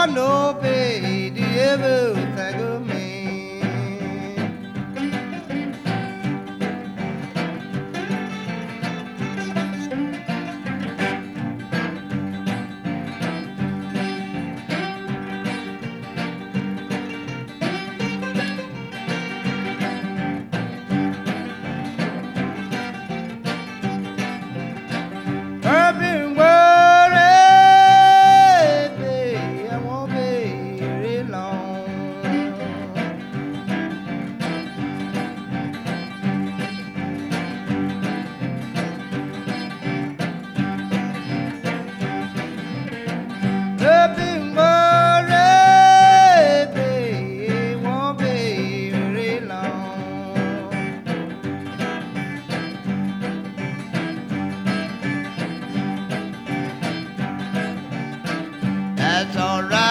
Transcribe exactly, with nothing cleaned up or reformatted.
no pay. Do you ever think of me? I've been worried, babe, I won't be very long. I've been worried, babe, won't be very long. That's all right.